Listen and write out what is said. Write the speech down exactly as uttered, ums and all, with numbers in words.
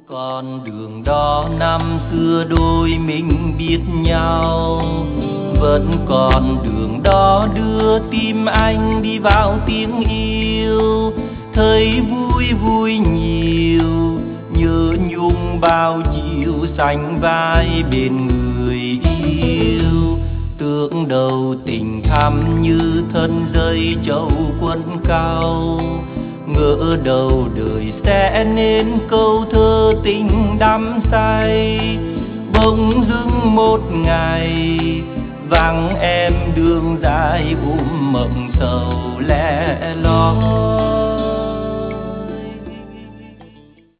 Con đường đó năm xưa đôi mình biết nhau, vẫn còn đường đó đưa tim anh đi vào tiếng yêu. Thấy vui vui nhiều, nhớ nhung bao nhiêu sánh vai bên người yêu. Tưởng đầu tình thắm như thân dây châu quân cao, ngỡ đầu đời sẽ nên câu thơ tình đắm say. Bỗng dưng một ngày vắng em đường dài ôm mộng sầu lẻ loi.